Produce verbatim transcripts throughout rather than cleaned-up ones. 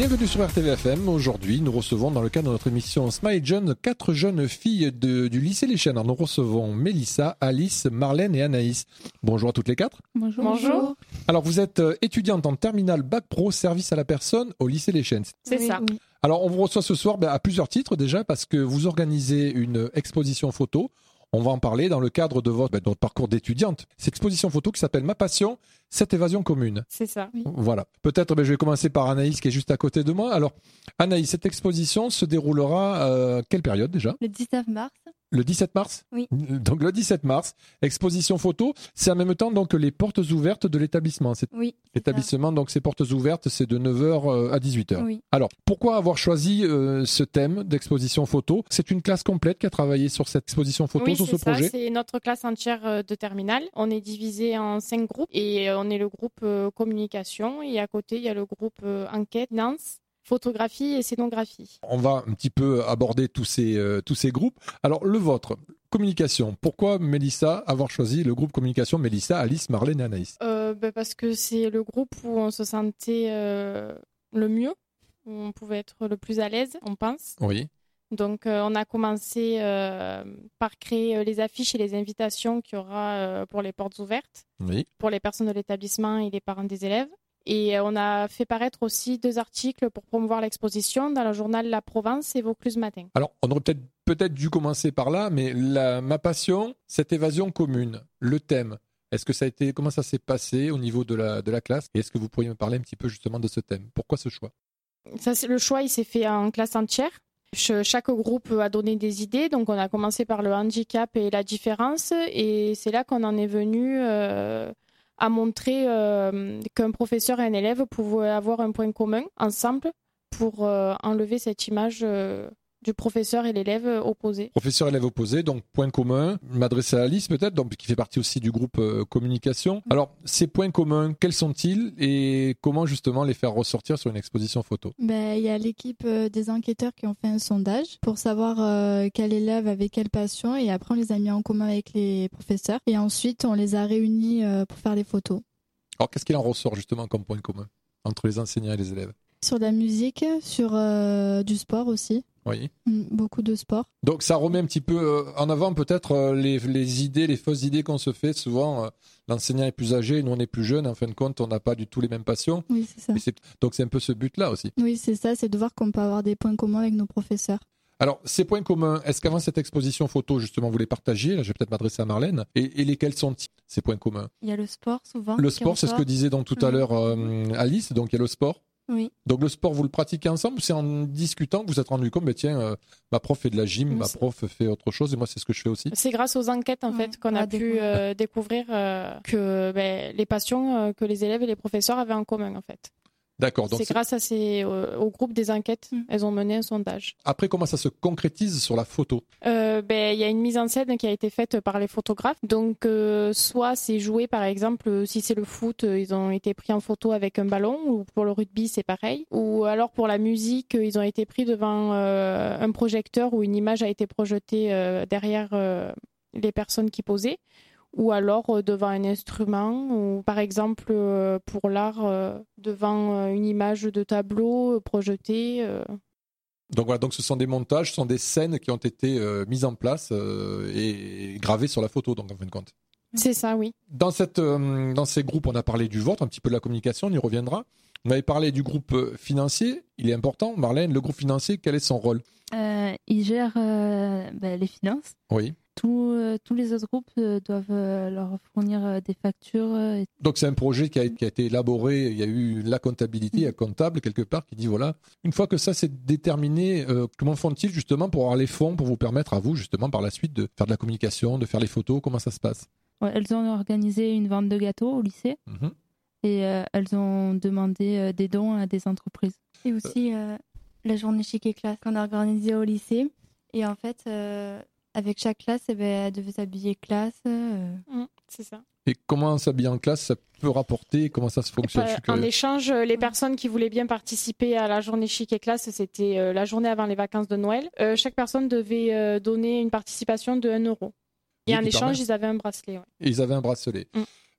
Bienvenue sur R T V F M. Aujourd'hui, nous recevons dans le cadre de notre émission Smile Jeune quatre jeunes filles de, du lycée Les Chênes. Nous recevons Mélissa, Alice, Marlène et Anaïs. Bonjour à toutes les quatre. Bonjour. Bonjour. Alors, vous êtes étudiante en terminale Bac Pro Service à la personne au lycée Les Chênes. C'est Oui, ça. oui. Alors, on vous reçoit ce soir ben, à plusieurs titres déjà parce que vous organisez une exposition photo. On va en parler dans le cadre de votre, ben, de votre parcours d'étudiante. Cette exposition photo qui s'appelle Ma Passion, cette évasion commune. C'est ça. Oui. Voilà. Peut-être ben, je vais commencer par Anaïs qui est juste à côté de moi. Alors, Anaïs, cette exposition se déroulera euh, quelle période déjà ? Le dix-neuf mars. Le dix-sept mars ? Oui. Donc le dix-sept mars, exposition photo. C'est en même temps donc les portes ouvertes de l'établissement. C'est Oui. l'établissement, donc ces portes ouvertes, c'est de neuf heures à dix-huit heures. Oui. Alors, pourquoi avoir choisi euh, ce thème d'exposition photo ? C'est une classe complète qui a travaillé sur cette exposition photo, Oui, sur ce c'est ça. projet. C'est notre classe entière euh, de terminale. On est divisé en cinq groupes et euh, on est le groupe euh, communication. Et à côté, il y a le groupe euh, enquête, finance, photographie et scénographie. On va un petit peu aborder tous ces, euh, tous ces groupes. Alors, le vôtre, communication. Pourquoi, Mélissa, avoir choisi le groupe communication Mélissa, Alice, Marlène et Anaïs ? Euh, ben, parce que c'est le groupe où on se sentait euh, le mieux, où on pouvait être le plus à l'aise, on pense. Oui. Donc, euh, on a commencé euh, par créer euh, les affiches et les invitations qu'il y aura euh, pour les portes ouvertes, Oui. pour les personnes de l'établissement et les parents des élèves. Et euh, on a fait paraître aussi deux articles pour promouvoir l'exposition dans le journal La Provence et Vaucluse Matin. Alors, on aurait peut-être peut-être dû commencer par là, mais la, ma passion, cette évasion commune, le thème, est-ce que ça a été, comment ça s'est passé au niveau de la, de la classe ? Et est-ce que vous pourriez me parler un petit peu justement de ce thème ? Pourquoi ce choix ? Ça, c'est, le choix, il s'est fait en classe entière. Ch- chaque groupe a donné des idées. Donc, on a commencé par le handicap et la différence. Et c'est là qu'on en est venu euh, à montrer euh, qu'un professeur et un élève pouvaient avoir un point commun ensemble pour euh, enlever cette image euh, du professeur et l'élève opposés. Professeur élève opposé, donc point commun. M'adresser à Alice peut-être, donc qui fait partie aussi du groupe euh, communication. Alors, ces points communs, quels sont-ils et comment justement les faire ressortir sur une exposition photo ? Ben, il y a l'équipe euh, des enquêteurs qui ont fait un sondage pour savoir euh, quel élève avait quelle passion et après on les a mis en commun avec les professeurs et ensuite on les a réunis euh, pour faire des photos. Alors, qu'est-ce qu'il en ressort justement comme point commun entre les enseignants et les élèves ? Sur de la musique, sur euh, du sport aussi. Oui. Mm, beaucoup de sport. Donc ça remet un petit peu euh, en avant peut-être euh, les, les idées, les fausses idées qu'on se fait. Souvent, euh, l'enseignant est plus âgé, nous on est plus jeunes. En fin de compte, on n'a pas du tout les mêmes passions. Oui, c'est ça. Et c'est, donc c'est un peu ce but-là aussi. Oui, c'est ça, c'est de voir qu'on peut avoir des points communs avec nos professeurs. Alors, ces points communs, est-ce qu'avant cette exposition photo, justement, vous les partagez ? Là, je vais peut-être m'adresser à Marlène. Et, et lesquels sont-ils, ces points communs ? Il y a le sport souvent. Le qui sport, c'est ce que ressort. disait donc tout à Mhm. l'heure euh, Alice. Donc, il y a le sport. Oui. Donc, le sport, vous le pratiquez ensemble ? C'est en discutant que vous vous êtes rendu compte, mais tiens, euh, ma prof fait de la gym, Oui, ma c'est- prof fait autre chose, et moi, c'est ce que je fais aussi. C'est grâce aux enquêtes en Ouais, fait qu'on on a a pu découvert. euh, découvrir euh, que ben, les passions euh, que les élèves et les professeurs avaient en commun en fait. D'accord. Donc, C'est c'est- grâce à ces, euh, au groupe des enquêtes, Mm. elles ont mené un sondage. après, comment ça se concrétise sur la photo ? Euh, ben, il y a une mise en scène qui a été faite par les photographes. Donc, euh, soit c'est joué, par exemple, euh, si c'est le foot, euh, ils ont été pris en photo avec un ballon, ou pour le rugby, c'est pareil. Ou alors pour la musique, euh, ils ont été pris devant euh, un projecteur où une image a été projetée euh, derrière euh, les personnes qui posaient. Ou alors euh, devant un instrument, ou par exemple euh, pour l'art, euh, devant euh, une image de tableau euh, projetée. euh. Donc voilà, donc ce sont des montages, ce sont des scènes qui ont été euh, mises en place euh, et gravées sur la photo, donc en fin de compte. C'est ça, oui. Dans, cette, euh, dans ces groupes, on a parlé du vôtre, un petit peu de la communication, on y reviendra. On avait parlé du groupe euh, financier, il est important. Marlène, le groupe financier, quel est son rôle ? Euh, ils gèrent euh, bah, les finances. Oui. Tous, euh, tous les autres groupes euh, doivent euh, leur fournir euh, des factures. euh, et- Donc c'est un projet qui a, qui a été élaboré, il y a eu la comptabilité, il y a un comptable quelque part qui dit voilà, une fois que ça c'est déterminé, euh, comment font-ils justement pour avoir les fonds pour vous permettre à vous justement par la suite de faire de la communication, de faire les photos, comment ça se passe ? Ouais, elles ont organisé une vente de gâteaux au lycée Mhm. et euh, elles ont demandé euh, des dons à des entreprises. Et aussi euh, la journée chic et classe qu'on a organisée au lycée. Et en fait, euh, avec chaque classe, eh ben, elle devait s'habiller classe. euh. Mm, c'est ça. Et comment s'habiller en classe, ça peut rapporter, comment ça se fonctionne Je suis Euh, en curieux. échange, euh, les personnes qui voulaient bien participer à la journée chic et classe, c'était euh, la journée avant les vacances de Noël. Euh, chaque personne devait euh, donner une participation de un euro. Et Oui, en qui échange, permet. ils avaient un bracelet. Ouais. Et ils avaient un bracelet. Mm.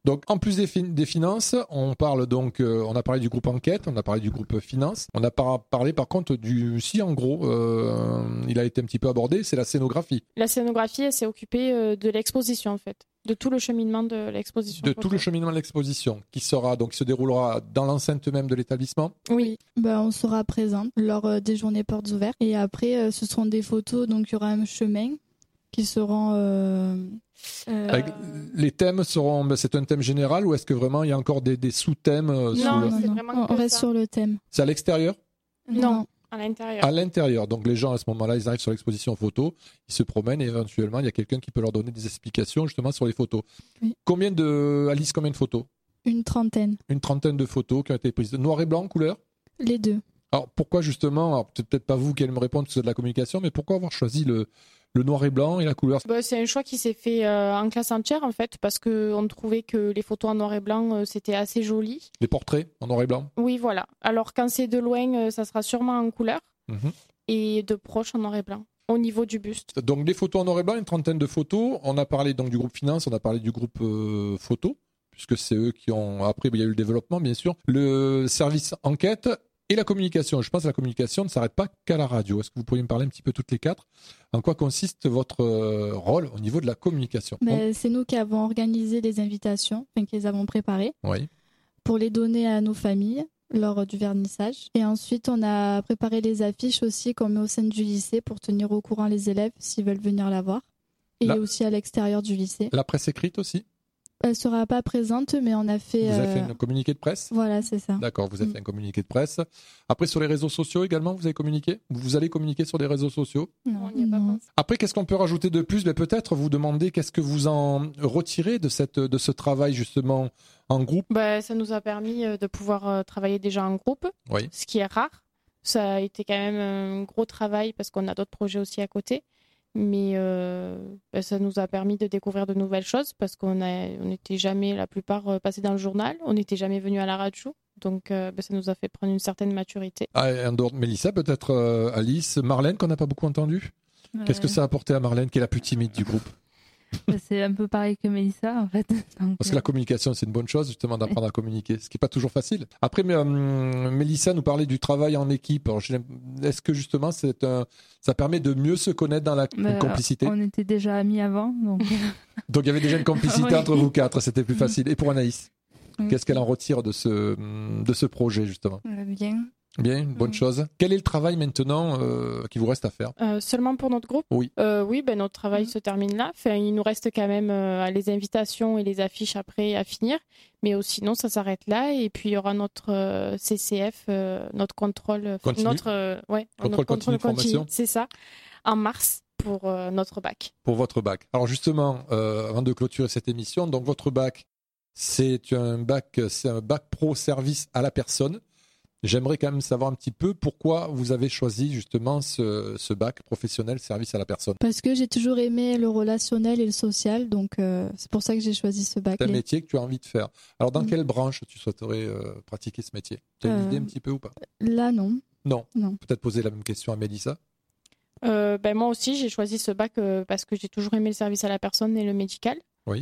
Donc, en plus des, fin- des finances, on parle donc, euh, on a parlé du groupe enquête, on a parlé du groupe finance, on a par- parlé par contre du, si en gros, euh, il a été un petit peu abordé, c'est la scénographie. La scénographie, elle s'est occupée euh, de l'exposition en fait, de tout le cheminement de l'exposition. De photo. tout le cheminement de l'exposition, qui sera donc qui se déroulera dans l'enceinte même de l'établissement. Oui. Ben, on sera présent lors euh, des journées portes ouvertes. Et après, euh, ce seront des photos, donc il y aura un chemin qui seront... Euh, euh, Avec- les thèmes seront, ben, c'est un thème général ou est-ce que vraiment il y a encore des, des sous-thèmes euh, sous Non, le- c'est vraiment on que reste ça. sur le thème. C'est à l'extérieur? Non. À l'intérieur. À l'intérieur. Donc les gens à ce moment-là, ils arrivent sur l'exposition photo, ils se promènent et éventuellement il y a quelqu'un qui peut leur donner des explications justement sur les photos. Oui. Combien de Alice, combien de photos? Une trentaine, Une trentaine de photos qui ont été prises. Noir et blanc, couleur? les deux. Alors pourquoi justement, alors, peut-être peut-être pas vous qui allez me répondre, parce que c'est de la communication, mais pourquoi avoir choisi le, le noir et blanc et la couleur? Bah, c'est un choix qui s'est fait euh, en classe entière en fait, parce qu'on trouvait que les photos en noir et blanc euh, c'était assez joli. Les portraits en noir et blanc? Oui, voilà. Alors quand c'est de loin, euh, ça sera sûrement en couleur Mhm. et de proche en noir et blanc, au niveau du buste. Donc les photos en noir et blanc, une trentaine de photos. On a parlé donc du groupe finance, on a parlé du groupe euh, photo, puisque c'est eux qui ont... Après, il y a eu le développement, bien sûr. Le service enquête et la communication. Je pense que la communication ne s'arrête pas qu'à la radio. Est-ce que vous pourriez me parler un petit peu toutes les quatre? En quoi consiste votre euh, rôle au niveau de la communication? Ben, c'est nous qui avons organisé les invitations, enfin qui les avons préparées, On- Oui. pour les donner à nos familles lors du vernissage. Et ensuite, on a préparé les affiches aussi qu'on met au sein du lycée pour tenir au courant les élèves s'ils veulent venir la voir. Et Là. aussi à l'extérieur du lycée. La presse écrite aussi? Elle sera pas présente, mais on a fait... Vous avez fait euh, un communiqué de presse? Voilà, c'est ça. D'accord, vous avez Mm. fait un communiqué de presse. Après, sur les réseaux sociaux également, vous avez communiqué? Vous allez communiquer sur des réseaux sociaux? On n'y a pas Non. pensé. Après, qu'est-ce qu'on peut rajouter de plus? Ben, peut-être vous demander qu'est-ce que vous en retirez de, cette, de ce travail justement en groupe. Bah, ça nous a permis euh, de pouvoir euh, travailler déjà en groupe, Oui. ce qui est rare. Ça a été quand même un gros travail parce qu'on a d'autres projets aussi à côté. Mais euh, bah, ça nous a permis de découvrir de nouvelles choses parce qu'on a, on n'était jamais, la plupart, euh, passés dans le journal. On n'était jamais venu à la radio. Donc euh, bah, ça nous a fait prendre une certaine maturité. Ah, et en dehors de Mélissa, peut-être euh, Alice, Marlène, qu'on n'a pas beaucoup entendu. Qu'est-ce que Ouais. ça a apporté à Marlène, qui est la plus timide du groupe? Bah, c'est un peu pareil que Mélissa, en fait. Donc, Parce que la communication, c'est une bonne chose, justement, d'apprendre à communiquer, ce qui n'est pas toujours facile. Après, mais, euh, Mélissa nous parlait du travail en équipe. Alors, j'ai- est-ce que justement, c'est un, ça permet de mieux se connaître dans la bah, complicité? on était déjà amis avant, donc Donc, il y avait déjà une complicité Oui. entre vous quatre, c'était plus facile. Et pour Anaïs, Oui. qu'est-ce qu'elle en retire de ce, de ce projet, justement? euh, bien. Bien, une bonne Mm. chose. Quel est le travail maintenant euh, qui vous reste à faire? Euh, seulement pour notre groupe? Oui. Euh, oui, ben, notre travail Mhm. se termine là. Enfin, il nous reste quand même euh, les invitations et les affiches après à finir. Mais euh, sinon, ça s'arrête là. Et puis, il y aura notre euh, C C F, euh, notre contrôle. euh, Continu. Notre, euh, ouais, Contrôle notre continu de formation. C'est ça. En mars pour euh, notre bac. Pour votre bac. Alors justement, euh, avant de clôturer cette émission, donc votre bac, c'est un bac, c'est un bac pro service à la personne. J'aimerais quand même savoir un petit peu pourquoi vous avez choisi justement ce, ce bac professionnel service à la personne. Parce que j'ai toujours aimé le relationnel et le social, donc euh, c'est pour ça que j'ai choisi ce bac. C'est un métier que tu as envie de faire. Alors dans Mm. quelle branche tu souhaiterais euh, pratiquer ce métier? Tu as une Euh, idée un petit peu ou pas? Là, non. Non. Non. Peut-être poser la même question à Mélissa. Euh, ben, moi aussi, j'ai choisi ce bac euh, parce que j'ai toujours aimé le service à la personne et le médical. Oui.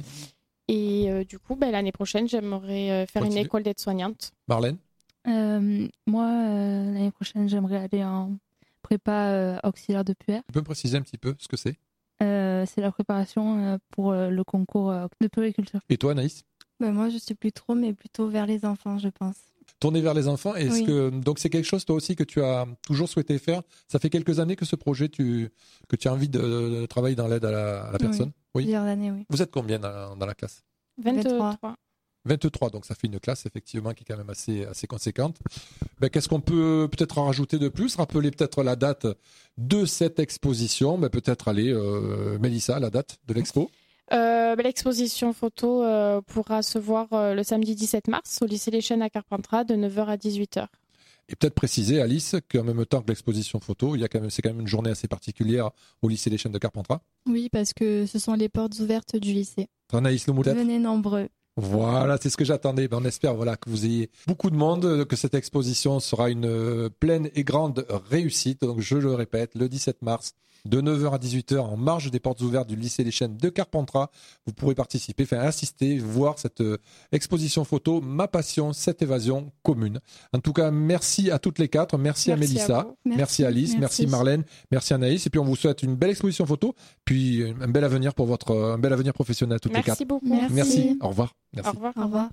Et euh, du coup, ben, l'année prochaine, j'aimerais euh, faire Continue. une école d'aide-soignante. Marlène? Euh, moi, euh, l'année prochaine, j'aimerais aller en prépa euh, auxiliaire de puère. Tu peux me préciser un petit peu ce que c'est? Euh, c'est la préparation euh, pour euh, le concours euh, de puériculture. Et toi Anaïs? Bah, moi, je suis plus trop, mais plutôt vers les enfants, je pense. Tourner vers les enfants, est-ce Oui. que donc c'est quelque chose toi aussi que tu as toujours souhaité faire? Ça fait quelques années que ce projet tu que tu as envie de, de travailler dans l'aide à la, à la personne. Oui. Plusieurs années, oui. Vous êtes combien dans, dans la classe? vingt-trois. vingt-trois, donc ça fait une classe effectivement qui est quand même assez assez conséquente. Ben, qu'est-ce qu'on peut peut-être en rajouter de plus? Rappeler peut-être la date de cette exposition. Ben, peut-être aller euh, Mélissa, la date de l'expo. Euh, ben, l'exposition photo euh, pourra se voir euh, le samedi dix-sept mars au lycée Les Chênes à Carpentras de neuf heures à dix-huit heures. Et peut-être préciser, Alice, qu'en même temps que l'exposition photo, il y a quand même, c'est quand même une journée assez particulière au lycée Les Chênes de Carpentras. Oui, parce que ce sont les portes ouvertes du lycée. Anaïs, le mot peut-être? Venez nombreux. Voilà, c'est ce que j'attendais. Ben, on espère voilà, que vous ayez beaucoup de monde, que cette exposition sera une euh, pleine et grande réussite. Donc, je le répète, le dix-sept mars, de neuf heures à dix-huit heures en marge des portes ouvertes du lycée des Chênes de Carpentras. Vous pourrez participer, enfin assister, voir cette euh, exposition photo, ma passion, cette évasion commune. En tout cas, merci à toutes les quatre. Merci, Merci à Mélissa, à vous. merci, Merci, Alice, merci. merci. Marlène, merci Anaïs. Et puis on vous souhaite une belle exposition photo, puis un bel avenir pour votre, un bel avenir professionnel à toutes les quatre. Merci beaucoup. Merci. Merci. Au revoir. Merci. Au revoir. Au revoir.